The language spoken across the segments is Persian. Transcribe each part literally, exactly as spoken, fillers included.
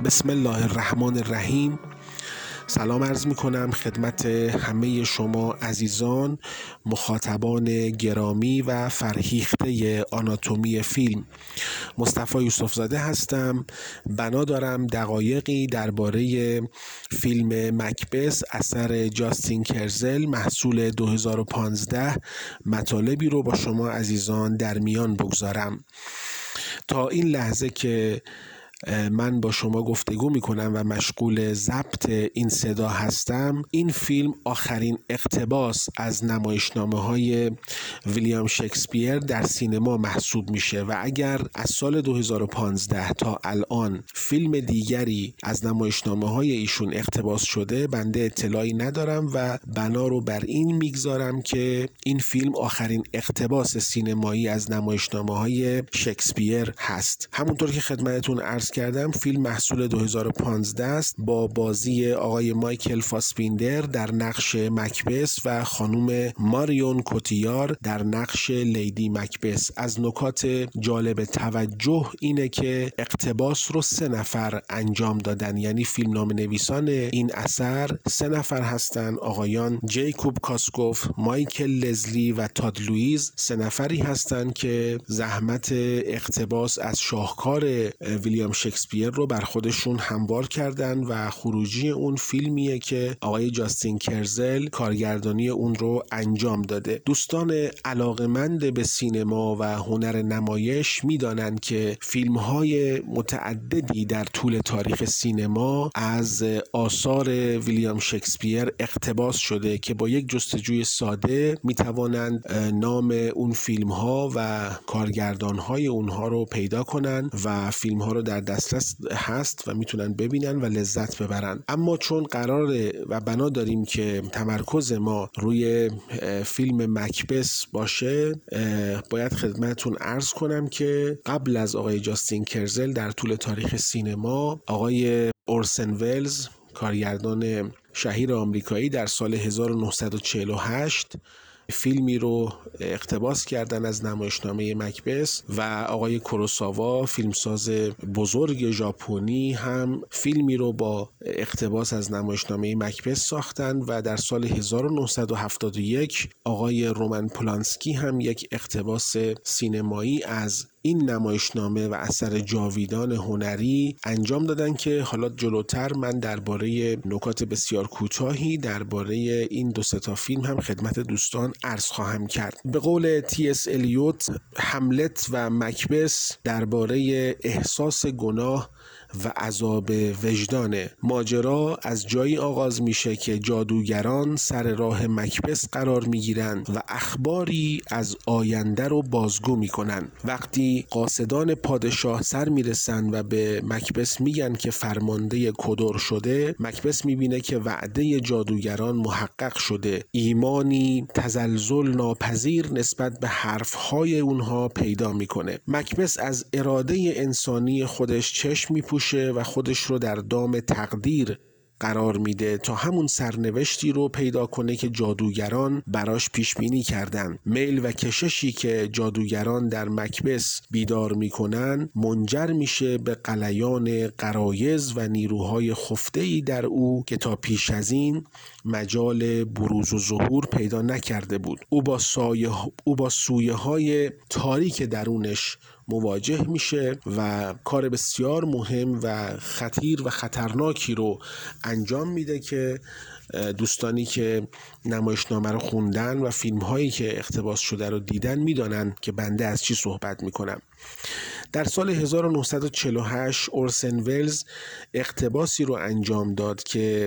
بسم الله الرحمن الرحیم. سلام عرض می کنم خدمت همه شما عزیزان مخاطبان گرامی و فرهیخته آناتومی فیلم. مصطفی یوسف زاده هستم. بنا دارم دقایقی درباره فیلم مکبث اثر جاستین کرزل محصول دو هزار و پانزده مطالبی رو با شما عزیزان در میان بگذارم. تا این لحظه که من با شما گفتگو میکنم و مشغول ضبط این صدا هستم، این فیلم آخرین اقتباس از نمایشنامه های ویلیام شکسپیر در سینما محسوب میشه و اگر از سال دو هزار و پانزده تا الان فیلم دیگری از نمایشنامه های ایشون اقتباس شده، بنده اطلاعی ندارم و بنا رو بر این میگذارم که این فیلم آخرین اقتباس سینمایی از نمایشنامه های شکسپیر هست. همونطور که خدمتتون عرض کردم، فیلم محصول دو هزار و پانزده است با بازی آقای مایکل فاسبیندر در نقش مکبث و خانم ماریون کوتیار در نقش لیدی مکبث. از نکات جالب توجه اینه که اقتباس رو سه نفر انجام دادن، یعنی فیلم نام نویسان این اثر سه نفر هستن: آقایان جیکوب کاسکوف، مایکل لزلی و تاد لوئیز. سه نفری هستن که زحمت اقتباس از شاهکار ویلیام شکسپیر رو بر خودشون هموار کردن و خروجی اون فیلمیه که آقای جاستین کرزل کارگردانی اون رو انجام داده. دوستان علاقمند به سینما و هنر نمایش میدانند که فیلم‌های متعددی در طول تاریخ سینما از آثار ویلیام شکسپیر اقتباس شده که با یک جستجوی ساده میتوانند نام اون فیلم‌ها و کارگردان‌های اونها رو پیدا کنن و فیلم‌ها رو در دسترس هست و میتونن ببینن و لذت ببرن. اما چون قراره و بنا داریم که تمرکز ما روی فیلم مکبث باشه، باید خدمتتون عرض کنم که قبل از آقای جاستین کرزل در طول تاریخ سینما آقای اورسن ولز، کارگردان شهیر آمریکایی، در سال هزار و نهصد و چهل و هشت فیلمی رو اقتباس کردن از نمایشنامه مکبث و آقای کوروساوا، فیلمساز بزرگ ژاپنی، هم فیلمی رو با اقتباس از نمایشنامه مکبث ساختن و در سال هزار و نهصد و هفتاد و یک آقای رومن پولانسکی هم یک اقتباس سینمایی از این نمایشنامه و اثر جاویدان هنری انجام دادن که حالا جلوتر من درباره نکات بسیار کوتاهی درباره این دو سه تا فیلم هم خدمت دوستان عرض خواهم کرد. به قول تی اس الیوت، هملت و مکبث درباره احساس گناه و عذاب وجدانه. ماجرا از جایی آغاز میشه که جادوگران سر راه مکبث قرار میگیرن و اخباری از آینده رو بازگو میکنن. وقتی قاصدان پادشاه سر میرسن و به مکبث میگن که فرمانده کدور شده، مکبث میبینه که وعده جادوگران محقق شده. ایمانی تزلزل ناپذیر نسبت به حرفهای اونها پیدا میکنه. مکبث از اراده انسانی خودش چشم میپوشه و خودش رو در دام تقدیر قرار میده تا همون سرنوشتی رو پیدا کنه که جادوگران براش پیش بینی کردن. میل و کششی که جادوگران در مکبث بیدار میکنن منجر میشه به غلیان غرایز و نیروهای خفته‌ای در او که تا پیش از این مجال بروز و ظهور پیدا نکرده بود. او با سایه او با سویه های تاریک درونش مواجه میشه و کار بسیار مهم و خطیر و خطرناکی رو انجام میده که دوستانی که نمایشنامه رو خوندن و فیلم هایی که اقتباس شده رو دیدن میدانن که بنده از چی صحبت میکنم. در سال هزار و نهصد و چهل و هشت اورسن ولز اقتباسی رو انجام داد که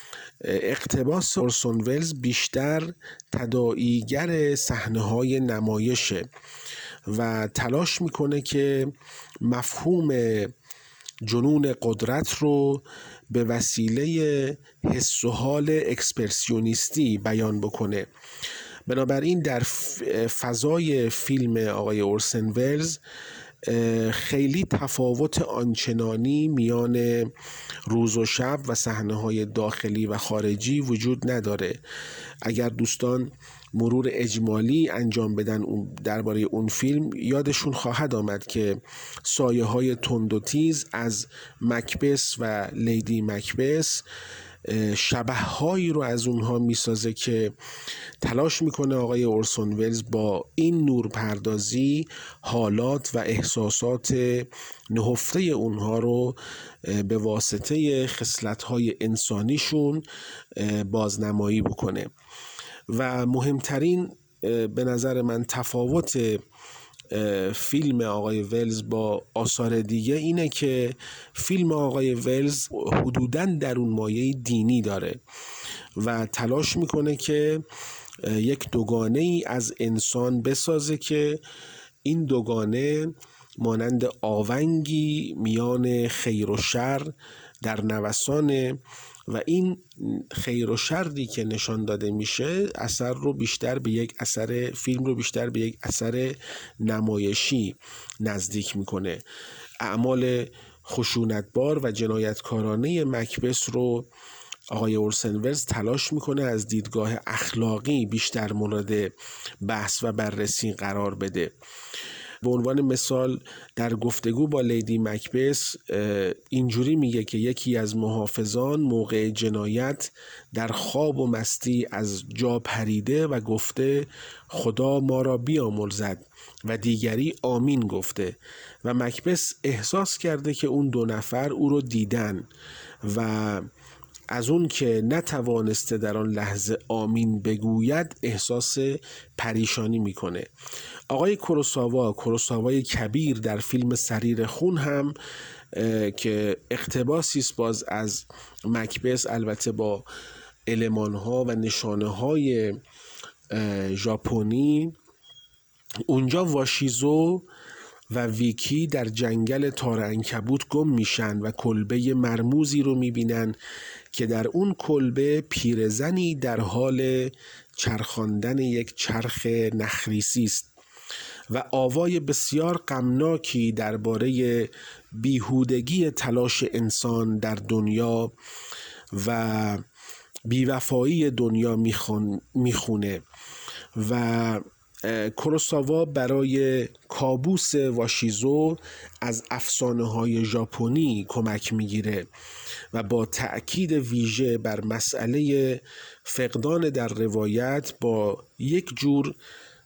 اقتباس اورسن ولز بیشتر تداعیگر صحنه‌های نمایشه و تلاش میکنه که مفهوم جنون قدرت رو به وسیله حس و حال اکسپرسیونیستی بیان بکنه. بنابراین در فضای فیلم آقای اورسن ولز خیلی تفاوت آنچنانی میان روز و شب و صحنه‌های داخلی و خارجی وجود نداره. اگر دوستان مرور اجمالی انجام بدن درباره اون فیلم، یادشون خواهد آمد که سایه های تند و تیز از مکبث و لیدی مکبث شبه هایی رو از اونها میسازه که تلاش میکنه آقای اورسون ولز با این نور پردازی حالات و احساسات نهفته اونها رو به واسطه خصلت‌های انسانیشون بازنمایی بکنه. و مهمترین به نظر من تفاوت فیلم آقای ولز با آثار دیگه اینه که فیلم آقای ولز حدوداً درون مایه دینی داره و تلاش میکنه که یک دوگانه ای از انسان بسازه که این دوگانه مانند آونگی میان خیر و شر در نوسانه و این خیر و شری که نشان داده میشه اثر رو بیشتر به یک اثر فیلم رو بیشتر به یک اثر نمایشی نزدیک میکنه. اعمال خشونتبار و جنایتکارانه مکبث رو آقای اورسون ولز تلاش میکنه از دیدگاه اخلاقی بیشتر مورد بحث و بررسی قرار بده. به عنوان مثال در گفتگو با لیدی مکبث اینجوری میگه که یکی از محافظان موقع جنایت در خواب و مستی از جا پریده و گفته خدا ما را بیامرزد و دیگری آمین گفته و مکبث احساس کرده که اون دو نفر او رو دیدن و از اون که نتوانسته در آن لحظه آمین بگوید احساس پریشانی میکنه. آقای کوروساوا، کوروساوای کبیر، در فیلم سریر خون هم که اقتباسی است باز از مکبث، البته با المان‌ها و نشانه‌های ژاپنی، اونجا واشیزو و ویکی در جنگل تار عنکبوت گم میشن و کلبه مرموزی رو میبینن که در اون کلبه پیرزنی در حال چرخاندن یک چرخ نخریسی است و آوای بسیار غمناکی درباره بیهودگی تلاش انسان در دنیا و بیوفایی دنیا میخونه و کوروساوا برای کابوس واشیزو از افسانه‌های ژاپنی کمک میگیره و با تأکید ویژه بر مسئله فقدان در روایت با یک جور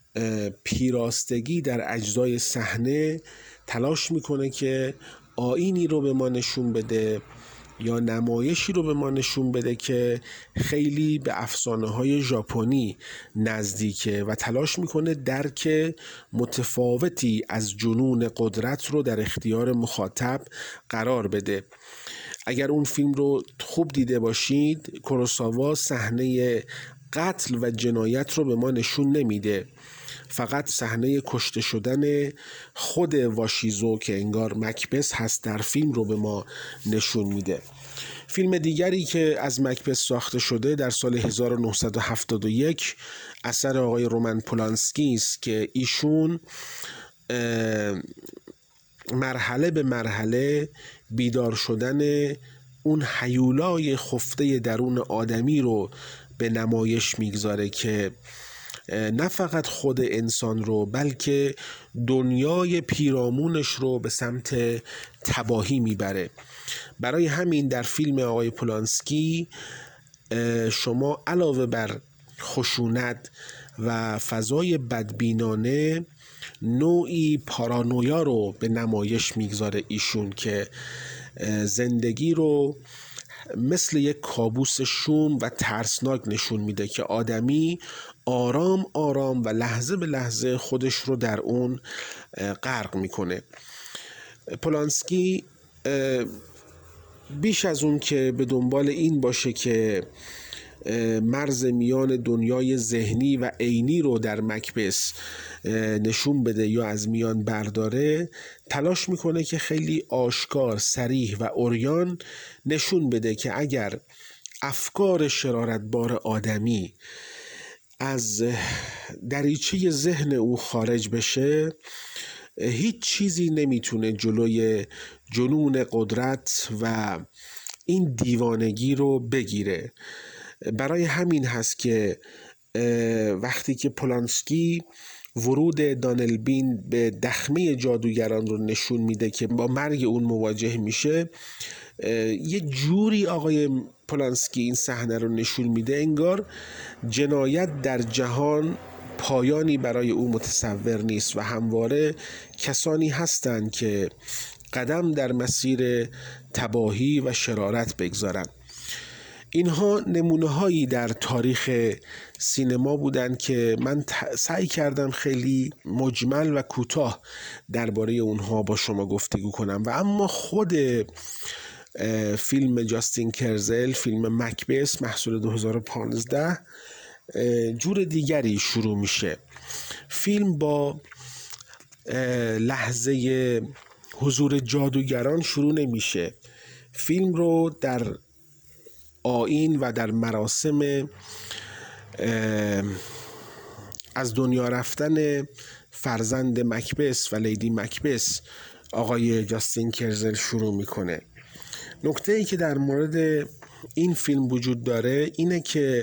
پیراستگی در اجزای صحنه تلاش میکنه که آیینی رو به ما نشون بده یا نمایشی رو به ما نشون بده که خیلی به افسانه‌های ژاپنی نزدیکه و تلاش میکنه درک متفاوتی از جنون قدرت رو در اختیار مخاطب قرار بده. اگر اون فیلم رو خوب دیده باشید، کوروساوا صحنه قتل و جنایت رو به ما نشون نمیده، فقط صحنه کشته شدن خود واشیزو که انگار مکبث هست در فیلم رو به ما نشون میده. فیلم دیگری که از مکبث ساخته شده در سال هزار و نهصد و هفتاد و یک اثر آقای رومن پولانسکی است که ایشون مرحله به مرحله بیدار شدن اون هیولای خفته درون آدمی رو به نمایش میگذاره که نه فقط خود انسان رو بلکه دنیای پیرامونش رو به سمت تباهی میبره. برای همین در فیلم آقای پولانسکی شما علاوه بر خشونت و فضای بدبینانه نوعی پارانویا رو به نمایش میگذاره ایشون که زندگی رو مثل یک کابوس شوم و ترسناک نشون میده که آدمی آرام آرام و لحظه به لحظه خودش رو در اون غرق میکنه. پولانسکی بیش از اون که به دنبال این باشه که مرز میان دنیای ذهنی و عینی رو در مکبث نشون بده یا از میان برداره، تلاش میکنه که خیلی آشکار، صریح و عریان نشون بده که اگر افکار شرارتبار آدمی از دریچه ذهن او خارج بشه، هیچ چیزی نمیتونه جلوی جنون قدرت و این دیوانگی رو بگیره. برای همین هست که وقتی که پولانسکی ورود دانلبین به دخمه جادوگران رو نشون میده که با مرگ اون مواجه میشه، یه جوری آقای پولانسکی این صحنه رو نشون میده انگار جنایت در جهان پایانی برای او متصور نیست و همواره کسانی هستند که قدم در مسیر تباهی و شرارت بگذارند. اینها نمونه هایی در تاریخ سینما بودند که من سعی کردم خیلی مجمل و کوتاه درباره اونها با شما گفتگو کنم و اما خود فیلم جاستین کرزل، فیلم مکبث محصول دو هزار و پانزده، جور دیگری شروع میشه. فیلم با لحظه حضور جادوگران شروع نمیشه. فیلم رو در آیین و در مراسم از دنیا رفتن فرزند مکبث و لیدی مکبث آقای جاستین کرزل شروع میکنه. نکته ای که در مورد این فیلم وجود داره اینه که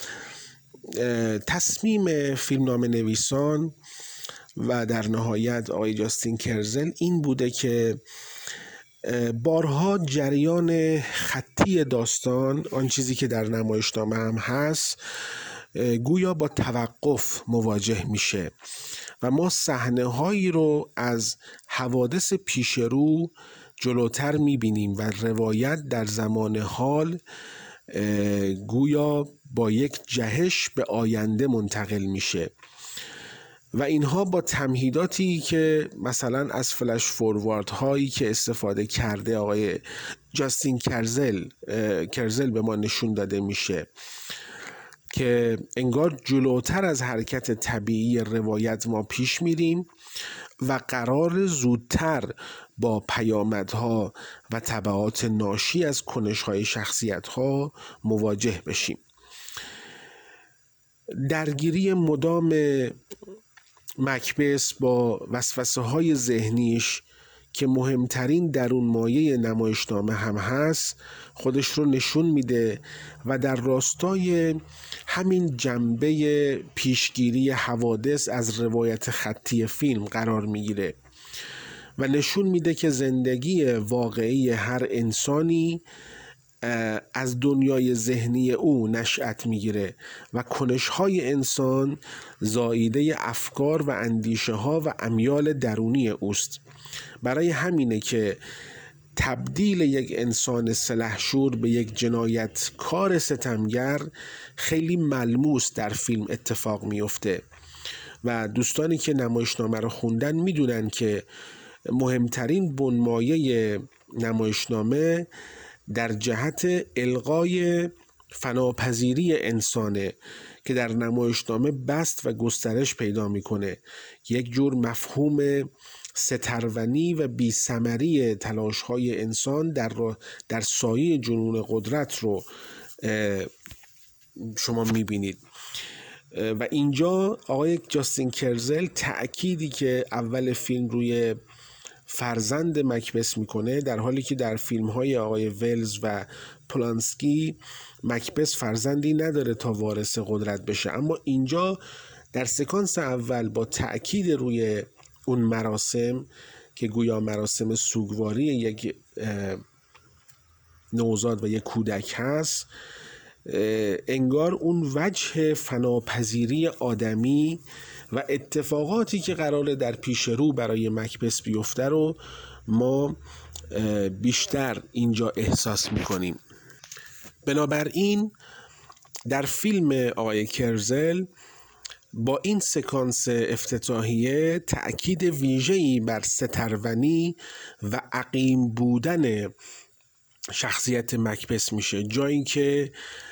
تصمیم فیلمنامه نویسان و در نهایت آقای جاستین کرزل این بوده که بارها جریان خطی داستان، آن چیزی که در نمایشنامه هم هست، گویا با توقف مواجه میشه و ما صحنه هایی رو از حوادث پیش رو جلوتر میبینیم و روایت در زمان حال گویا با یک جهش به آینده منتقل میشه و اینها با تمهیداتی که مثلا از فلش فوروارد هایی که استفاده کرده آقای جاستین کرزل کرزل به ما نشون داده میشه که انگار جلوتر از حرکت طبیعی روایت ما پیش میریم و قرار زودتر با پیامدها و تبعات ناشی از کنش‌های شخصیت‌ها مواجه بشیم. درگیری مدام مکبث با وسوسه‌های ذهنیش که مهمترین درون مایه نمایشنامه هم هست خودش رو نشون میده و در راستای همین جنبه پیشگیری حوادث از روایت خطی فیلم قرار میگیره و نشون میده که زندگی واقعی هر انسانی از دنیای ذهنی او نشأت میگیره و کنش‌های انسان زاییده افکار و اندیشه ها و امیال درونی اوست. برای همینه که تبدیل یک انسان سلحشور به یک جنایتکار ستمگر خیلی ملموس در فیلم اتفاق میفته و دوستانی که نمایشنامه رو خوندن میدونن که مهمترین بنمایه نمایشنامه در جهت القای فناپذیری انسانه که در نمایشنامه بست و گسترش پیدا میکنه. یک جور مفهوم سترونی و بی ثمری تلاش‌های انسان در در سایه جنون قدرت رو شما میبینید و اینجا آقای جاستین کرزل تأکیدی که اول فیلم روی فرزند مکبث میکنه، در حالی که در فیلم‌های آقای ولز و پولانسکی مکبث فرزندی نداره تا وارث قدرت بشه، اما اینجا در سکانس اول با تأکید روی اون مراسم که گویا مراسم سوگواری یک نوزاد و یک کودک هست، انگار اون وجه فناپذیری آدمی و اتفاقاتی که قراره در پیش رو برای مکبث بیفته رو ما بیشتر اینجا احساس میکنیم. بنابراین در فیلم آقای کرزل با این سکانس افتتاحیه تأکید ویژه‌ای بر سترونی و عقیم بودن شخصیت مکبث میشه، جایی که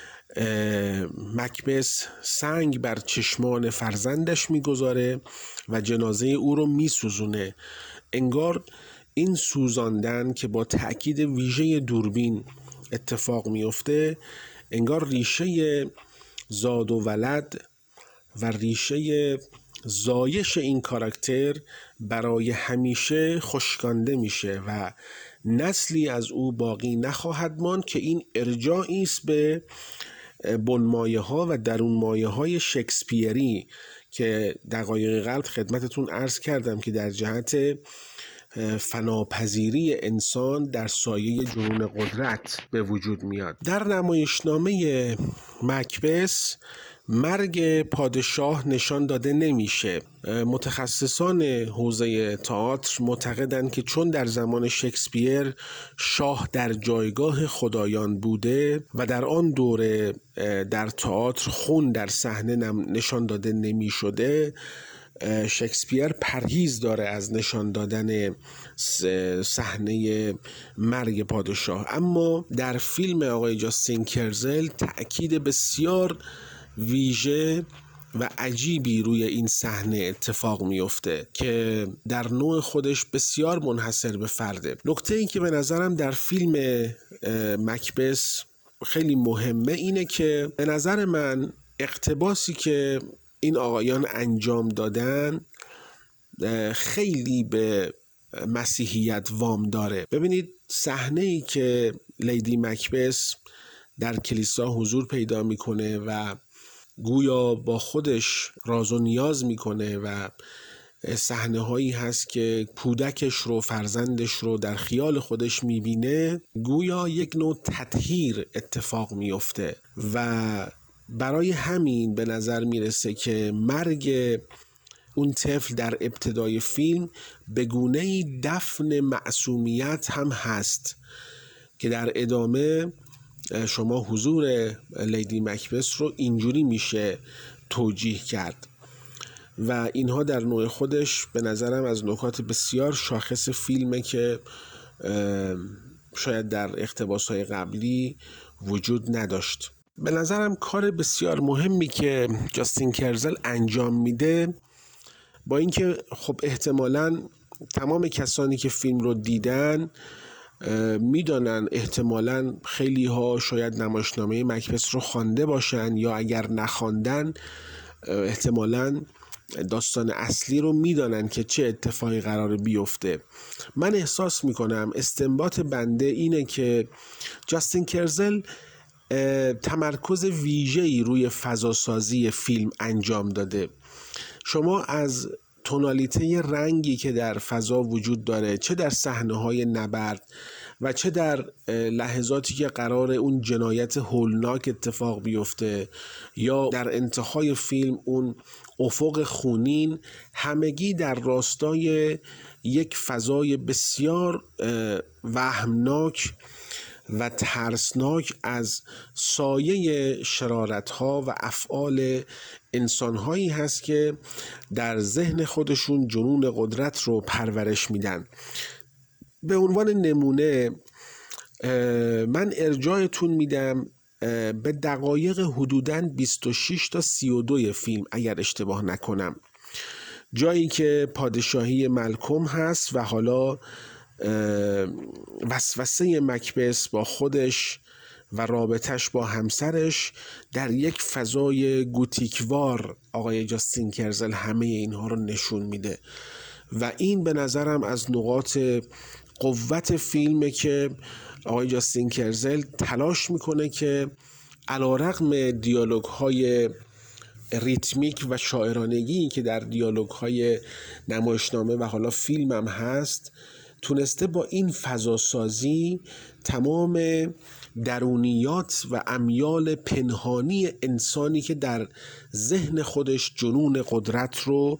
مکبث سنگ بر چشمان فرزندش میگذاره و جنازه او رو میسوزونه. انگار این سوزاندن که با تأکید ویژه دوربین اتفاق میفته انگار ریشه زاد و ولد و ریشه زایش این کاراکتر برای همیشه خشکانده میشه و نسلی از او باقی نخواهد ماند که این ارجاعی است به بنمایه ها و درون مایه های شکسپیری که دقایق قبل خدمتتون عرض کردم که در جهت فناپذیری انسان در سایه جنون قدرت به وجود میاد. در نمایشنامه مکبث مرگ پادشاه نشان داده نمیشه. متخصصان حوزه تئاتر معتقدند که چون در زمان شکسپیر شاه در جایگاه خدایان بوده و در آن دوره در تئاتر خون در صحنه نشان داده نمی شده، شکسپیر پرهیز داره از نشان دادن صحنه مرگ پادشاه. اما در فیلم آقای جاستین کرزل تأکید بسیار ویژه و عجیبی روی این صحنه اتفاق میفته که در نوع خودش بسیار منحصر به فرده. نکته این که به نظرم در فیلم مکبث خیلی مهمه اینه که به نظر من اقتباسی که این آقایان انجام دادن خیلی به مسیحیت وام داره. ببینید صحنه‌ای که لیدی مکبث در کلیسا حضور پیدا میکنه و گویا با خودش راز و نیاز میکنه و صحنه هایی هست که کودکش رو، فرزندش رو در خیال خودش میبینه، گویا یک نوع تطهیر اتفاق میفته و برای همین به نظر میرسه که مرگ اون طفل در ابتدای فیلم به گونه‌ای دفن معصومیت هم هست که در ادامه شما حضور لیدی مکبث رو اینجوری میشه توجیه کرد و اینها در نوع خودش به نظرم از نکات بسیار شاخص فیلمه که شاید در اقتباس‌های قبلی وجود نداشت. به نظرم کار بسیار مهمی که جاستین کرزل انجام میده، با اینکه خب احتمالاً تمام کسانی که فیلم رو دیدن میدانن، احتمالاً خیلی ها شاید نمایشنامه مکبث رو خوانده باشن یا اگر نخواندن احتمالاً داستان اصلی رو میدانن که چه اتفاقی قرار بیفته. من احساس میکنم استنباط بنده اینه که جاستین کرزل تمرکز ویژه‌ای روی فضاسازی فیلم انجام داده. شما از تونالیته رنگی که در فضا وجود داره، چه در صحنه‌های نبرد و چه در لحظاتی که قرار اون جنایت هولناک اتفاق بیفته یا در انتهای فیلم اون افق خونین، همگی در راستای یک فضای بسیار وهمناک و ترسناک از سایه شرارت‌ها و افعال انسان‌هایی هست که در ذهن خودشون جنون قدرت رو پرورش میدن. به عنوان نمونه من ارجاعتون میدم به دقایق حدوداً بیست و شش تا سی و دو فیلم اگر اشتباه نکنم، جایی که پادشاهی ملکم هست و حالا وسوسه مکبث با خودش و رابطش با همسرش در یک فضای گوتیکوار آقای جاستین کرزل همه اینها رو نشون میده و این به نظرم از نقاط قوت فیلمه که آقای جاستین کرزل تلاش میکنه که علیرغم دیالوگ های ریتمیک و شاعرانگی که در دیالوگ های نمایشنامه و حالا فیلم هم هست، تونسته با این فضاسازی تمام درونیات و امیال پنهانی انسانی که در ذهن خودش جنون قدرت رو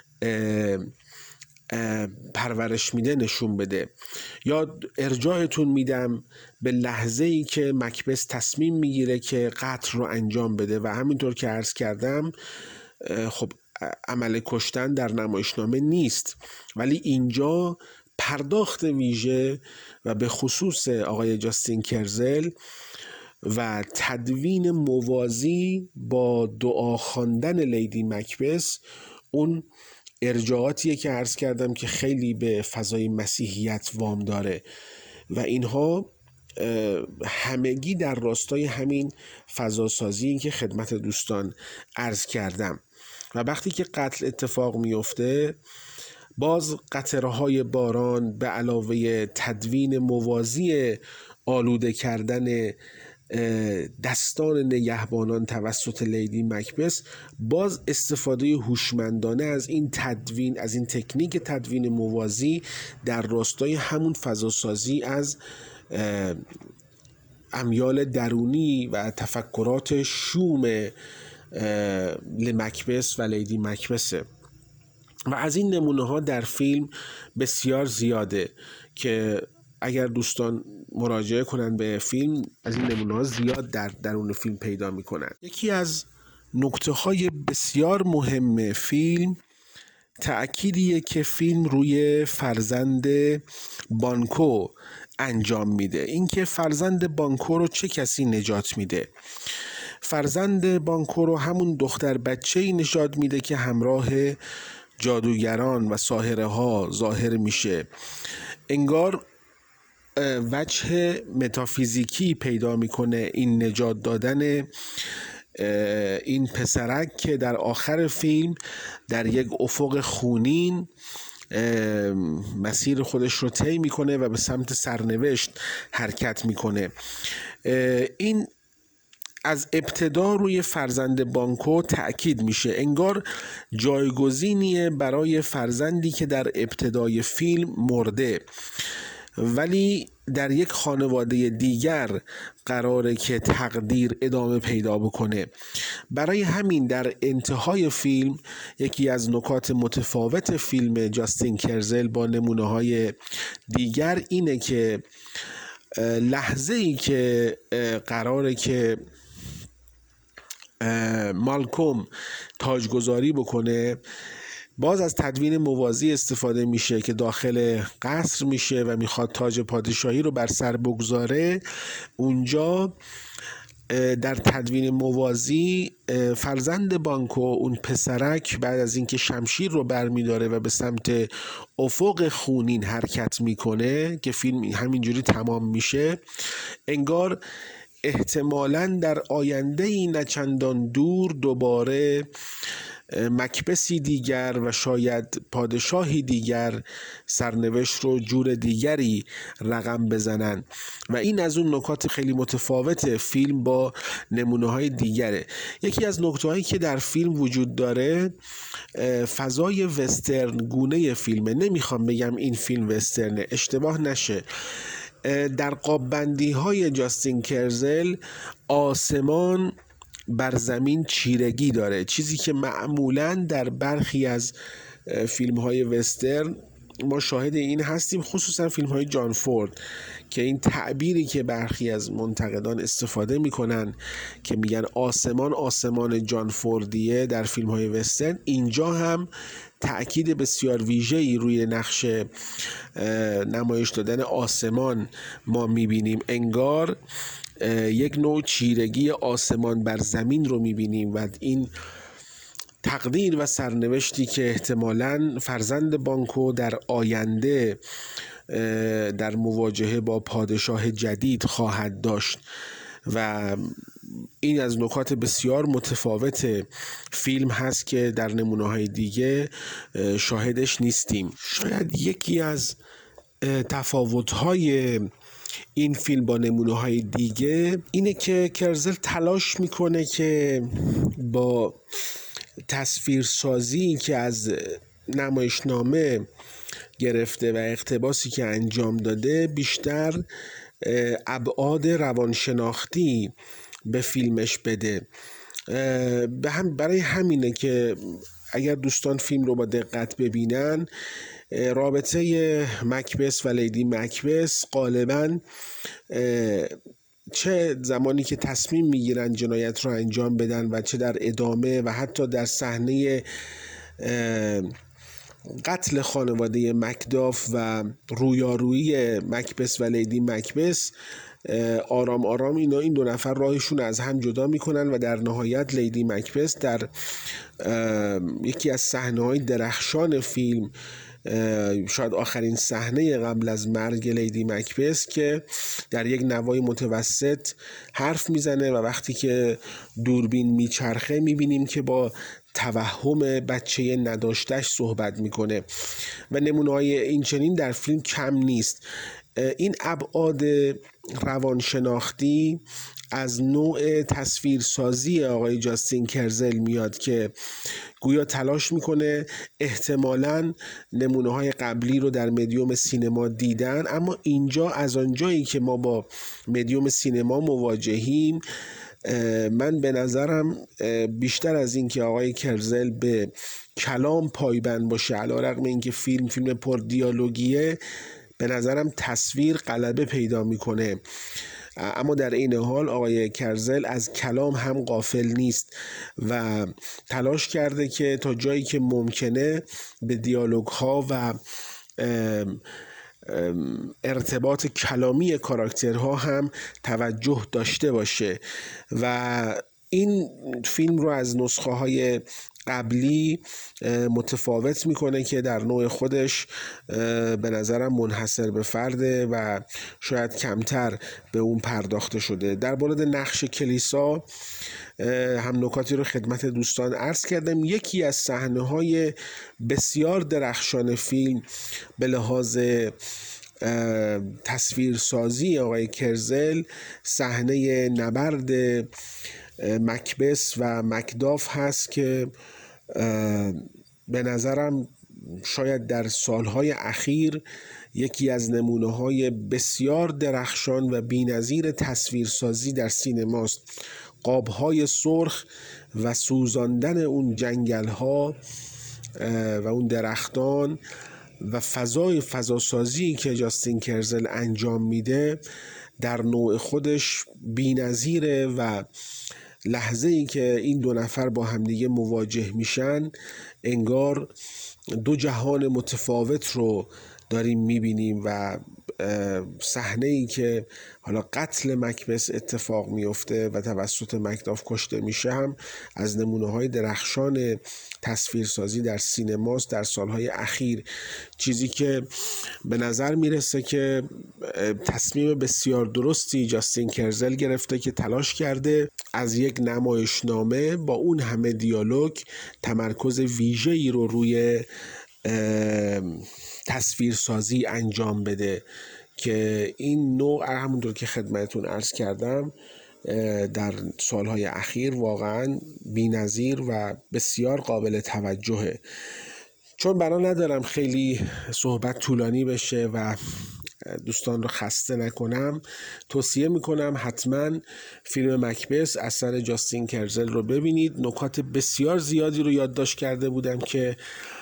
پرورش میده نشون بده. یا ارجاعتون میدم به لحظه ای که مکبث تصمیم میگیره که قتل رو انجام بده و همینطور که عرض کردم خب عمل کشتن در نمایشنامه نیست، ولی اینجا پرداخت ویژه و به خصوص آقای جاستین کرزل و تدوین موازی با دعا خواندن لیدی مکبث اون ارجاعاتیه که عرض کردم که خیلی به فضای مسیحیت وام داره و اینها همگی در راستای همین فضاسازی که خدمت دوستان عرض کردم. و وقتی که قتل اتفاق میفته، باز قطره‌های باران به علاوه تدوین موازی آلوده کردن دستان نگهبانان توسط لیدی مکبث باز استفاده هوشمندانه از این تدوین، از این تکنیک تدوین موازی در راستای همون فضاسازی از امیال درونی و تفکرات شوم مکبث و لیدی مکبث. و از این نمونه ها در فیلم بسیار زیاده که اگر دوستان مراجعه کنن به فیلم از این نمونه ها زیاد در درون فیلم پیدا میکنن. یکی از نکته های بسیار مهم فیلم تأکیدیه که فیلم روی فرزند بانکو انجام میده. اینکه فرزند بانکو رو چه کسی نجات میده؟ فرزند بانکو رو همون دختر بچه‌ای نجات میده که همراه جادوگران و ساحره ها ظاهر میشه. انگار وجه متافیزیکی پیدا میکنه این نجات دادن این پسرک که در آخر فیلم در یک افق خونین مسیر خودش رو طی میکنه و به سمت سرنوشت حرکت میکنه. این از ابتدا روی فرزند بانکو تأکید میشه، انگار جایگزینیه برای فرزندی که در ابتدای فیلم مرده ولی در یک خانواده دیگر قراره که تقدیر ادامه پیدا بکنه. برای همین در انتهای فیلم یکی از نکات متفاوت فیلم جاستین کرزل با نمونه‌های دیگر اینه که لحظه ای که قراره که مالکوم تاجگذاری بکنه باز از تدوین موازی استفاده میشه که داخل قصر میشه و میخواد تاج پادشاهی رو بر سر بگذاره. اونجا در تدوین موازی فرزند بانکو، اون پسرک، بعد از اینکه شمشیر رو برمیداره و به سمت افق خونین حرکت میکنه که فیلم همینجوری تمام میشه، انگار احتمالاً در آینده ای نچندان دور دوباره مکبثی دیگر و شاید پادشاهی دیگر سرنوشت رو جور دیگری رقم بزنن و این از اون نکات خیلی متفاوت فیلم با نمونه‌های دیگره. یکی از نکته‌هایی که در فیلم وجود داره فضای وسترن گونه فیلمه. نمیخوام بگم این فیلم وسترنه، اشتباه نشه. در قاب بندی های جاستین کرزل آسمان بر زمین چیرگی داره، چیزی که معمولاً در برخی از فیلم های وسترن ما شاهد این هستیم، خصوصا فیلم های جان فورد که این تعبیری که برخی از منتقدان استفاده میکنن که میگن آسمان آسمان جان فوردیه در فیلم های وسترن، اینجا هم تأکید بسیار ویژه‌ای روی نقش نمایش دادن آسمان ما میبینیم. انگار یک نوع چیرگی آسمان بر زمین رو میبینیم و این تقدیر و سرنوشتی که احتمالاً فرزند بانکو در آینده در مواجهه با پادشاه جدید خواهد داشت و این از نکات بسیار متفاوت فیلم هست که در نمونه‌های دیگه شاهدش نیستیم. شاید یکی از تفاوت‌های این فیلم با نمونه‌های دیگه اینه که کرزل تلاش میکنه که با تصویرسازی که از نمایشنامه گرفته و اقتباسی که انجام داده بیشتر ابعاد روانشناختی به فیلمش بده. به هم برای همینه که اگر دوستان فیلم رو با دقت ببینن، رابطه مکبث و لیدی مکبث غالباً چه زمانی که تصمیم میگیرن جنایت رو انجام بدن و چه در ادامه و حتی در صحنه قتل خانواده مکداف و رویارویی مکبث و لیدی مکبث، آرام آرام اینا این دو نفر راهشون از هم جدا میکنن و در نهایت لیدی مکبث در یکی از صحنه‌های درخشان فیلم، شاید آخرین صحنه قبل از مرگ لیدی مکبث، که در یک نوای متوسط حرف میزنه و وقتی که دوربین میچرخه میبینیم که با توهم بچه نداشتش صحبت میکنه و نمونه‌های این چنین در فیلم کم نیست. این ابعاد روانشناختی از نوع تصویرسازی آقای جاستین کرزل میاد که گویا تلاش میکنه احتمالاً نمونه های قبلی رو در مدیوم سینما دیدن، اما اینجا از آنجایی که ما با مدیوم سینما مواجهیم، من به نظرم بیشتر از این که آقای کرزل به کلام پایبند باشه، علیرغم اینکه فیلم فیلم پر دیالوگیه، به نظرم تصویر غلبه پیدا میکنه. اما در این حال آقای کرزل از کلام هم غافل نیست و تلاش کرده که تا جایی که ممکنه به دیالوگ ها و ارتباط کلامی کاراکترها هم توجه داشته باشه و این فیلم رو از نسخه های قبلی متفاوت میکنه که در نوع خودش به نظرم منحصر به فرده و شاید کمتر به اون پرداخته شده. در مورد نقش کلیسا هم نکاتی رو خدمت دوستان عرض کردم. یکی از صحنه‌های بسیار درخشان فیلم به لحاظ تصویرسازی آقای کرزل صحنه نبرد مکبث و مکداف هست که به نظرم شاید در سالهای اخیر یکی از نمونه‌های بسیار درخشان و بی‌نظیر تصویرسازی در سینماست. قاب‌های سرخ و سوزاندن اون جنگل‌ها و اون درختان و فضای فضاسازی که جاستین کرزل انجام میده در نوع خودش بی‌نظیره و لحظه ای که این دو نفر با همدیگه مواجه میشن انگار دو جهان متفاوت رو داریم میبینیم و صحنه ای که حالا قتل مکبث اتفاق میفته و توسط مکداف کشته میشه هم از نمونه های درخشان تصویرسازی در سینماست در سالهای اخیر. چیزی که به نظر میرسه که تصمیم بسیار درستی جاستین کرزل گرفته که تلاش کرده از یک نمایشنامه با اون همه دیالوگ تمرکز ویژه‌ای رو روی تصویرسازی انجام بده که این نوع همونطور که خدمتتون عرض کردم در سالهای اخیر واقعا بی‌نظیر و بسیار قابل توجهه. چون بنا ندارم خیلی صحبت طولانی بشه و دوستان رو خسته نکنم، توصیه میکنم حتما فیلم مکبث اثر جاستین کرزل رو ببینید. نکات بسیار زیادی رو یادداشت کرده بودم که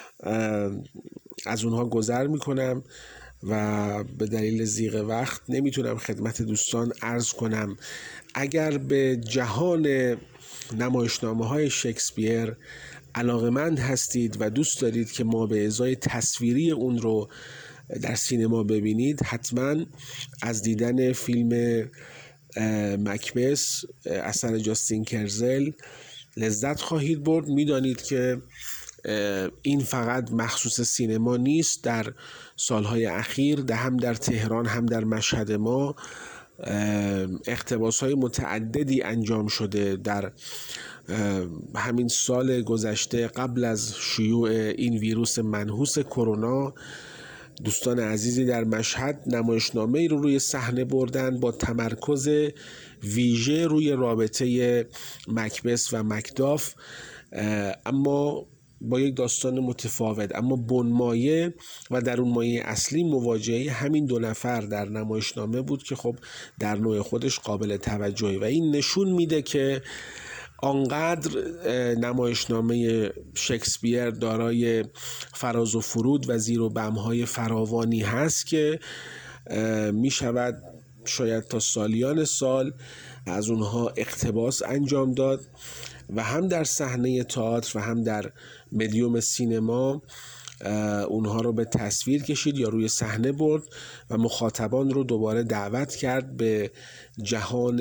از اونها گذر میکنم و به دلیل ضیق وقت نمیتونم خدمت دوستان عرض کنم. اگر به جهان نمایشنامه های شکسپیر علاقمند هستید و دوست دارید که ما به ازای تصویری اون رو در سینما ببینید، حتما از دیدن فیلم مکبث اثر جاستین کرزل لذت خواهید برد. میدانید که این فقط مخصوص سینما نیست، در سالهای اخیر ده هم در تهران هم در مشهد ما اقتباس‌های متعددی انجام شده. در همین سال گذشته قبل از شیوع این ویروس منحوس کرونا، دوستان عزیزی در مشهد نمایشنامه‌ای رو روی صحنه بردن با تمرکز ویژه روی رابطه مکبث و مکداف، اما با یک داستان متفاوت، اما بنمایه و در اون مایه اصلی مواجهه همین دو نفر در نمایشنامه بود که خب در نوع خودش قابل توجهی و این نشون میده که آنقدر نمایشنامه شکسپیر دارای فراز و فرود و زیر و بم‌های فراوانی هست که می شود شاید تا سالیان سال از اونها اقتباس انجام داد و هم در صحنه تئاتر و هم در مدیوم سینما اونها رو به تصویر کشید یا روی صحنه برد و مخاطبان رو دوباره دعوت کرد به جهان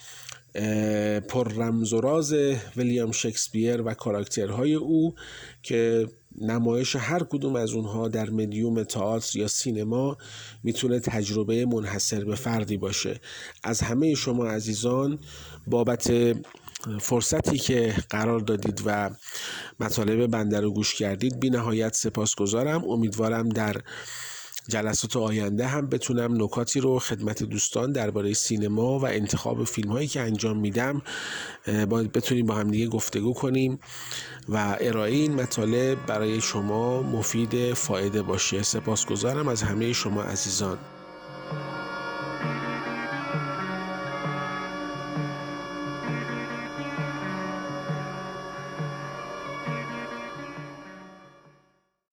پر رمز و راز ویلیام شکسپیر و کاراکترهای او که نمایش هر کدوم از اونها در مدیوم تئاتر یا سینما میتونه تجربه منحصر به فردی باشه. از همه شما عزیزان بابت فرصتی که قرار دادید و مطالب بنده رو گوش کردید بی نهایت سپاسگزارم. امیدوارم در جلسات آینده هم بتونم نکاتی رو خدمت دوستان درباره سینما و انتخاب فیلم هایی که انجام میدم با بتونیم با هم دیگه گفتگو کنیم و ارائه این مطالب برای شما مفید فایده باشه. سپاسگزارم از همه شما عزیزان.